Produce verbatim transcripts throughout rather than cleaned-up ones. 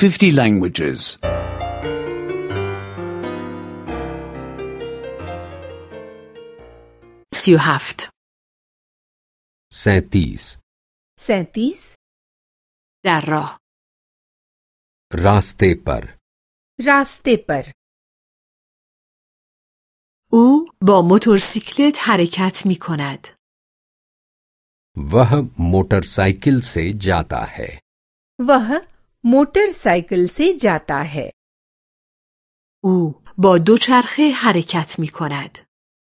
fifty languages. سی و هفت. सैंतीस सैंतीस در راه. रास्ते पर रास्ते पर او با موتورسیکلت حرکت می کند. वह मोटरसाइकिल से जाता है वह मोटरसाइकिल से जाता है او با دوچرخه حرکت می کند.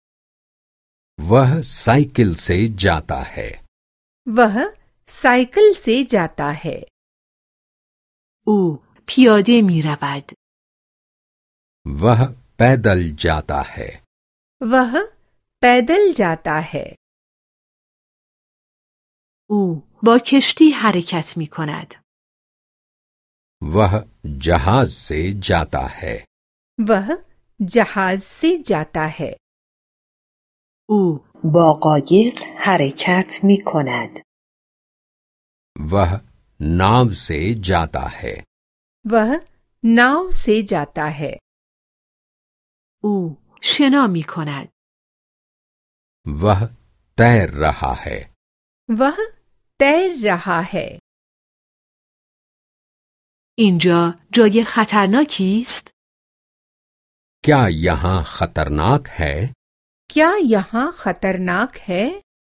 वह साइकिल से जाता है वह साइकिल से जाता है او پیاده می رود. वह पैदल जाता है वह पैदल जाता है او با کشتی حرکت می کند. वह जहाज से जाता है वह जहाज से जाता है او با قایق حرکت می کند. वह नाव से जाता है वह नाव से जाता है او شنا می کند. वह तैर रहा है वह तैर रहा है اینجا جای خطرناکی است؟ क्या यहाँ खतरनाक है क्या यहाँ खतरनाक है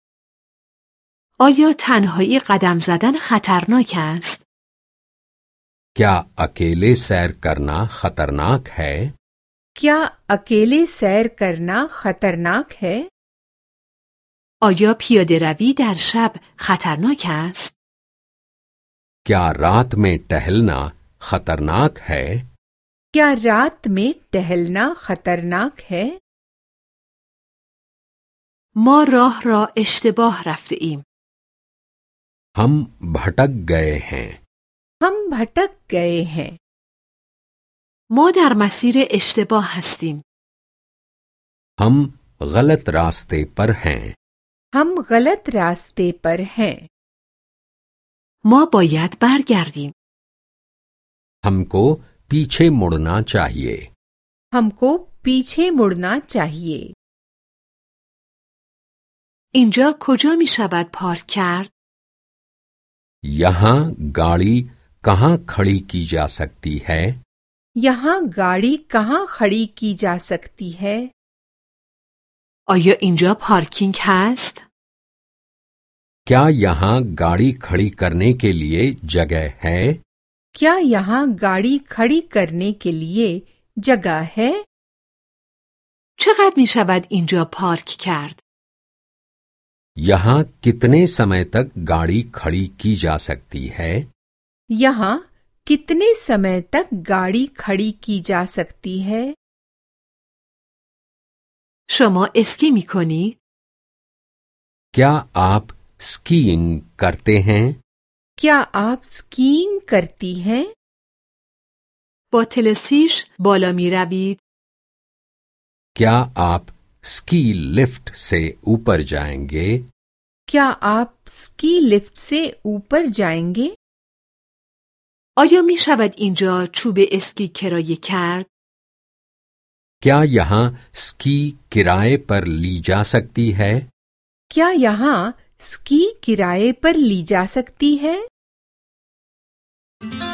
آیا تنهایی قدم زدن خطرناک است؟ क्या अकेले सैर करना खतरनाक है क्या अकेले सैर करना खतरनाक है آیا پیاده روی در شب خطرناک است؟ क्या रात में टहलना खतरनाक है क्या रात में टहलना खतरनाक है ما راه را اشتباه رفته ایم. हम भटक गए हैं हम भटक गए हैं ما در مسیر اشتباه هستیم. हम गलत रास्ते पर हैं हम गलत रास्ते पर हैं ما باید برگردیم. हमको पीछे मुड़ना चाहिए हमको पीछे मुड़ना चाहिए اینجا کجا می شود پارک کرد؟ यहाँ गाड़ी कहाँ खड़ी की जा सकती है यहाँ गाड़ी कहाँ खड़ी की जा सकती है آیا اینجا پارکینگ هست؟ क्या यहाँ गाड़ी खड़ी करने के लिए जगह है क्या यहाँ गाड़ी खड़ी करने के लिए जगह है چقدر می شود اینجا پارک کرد؟ यहाँ कितने समय तक गाड़ी खड़ी की जा सकती है यहाँ कितने समय तक गाड़ी खड़ी की जा सकती है شما اسکی می کنی؟ क्या आप स्कीइंग करते हैं क्या आप स्कीइंग करती हैं با تلسیش بالا می روید؟ क्या आप स्की लिफ्ट से ऊपर जाएंगे क्या आप स्की लिफ्ट से ऊपर जाएंगे آیا می شود اینجا چوب اسکی کرایه کرد؟ क्या यहाँ स्की किराए पर ली जा सकती है क्या यहाँ स्की किराए पर ली जा सकती है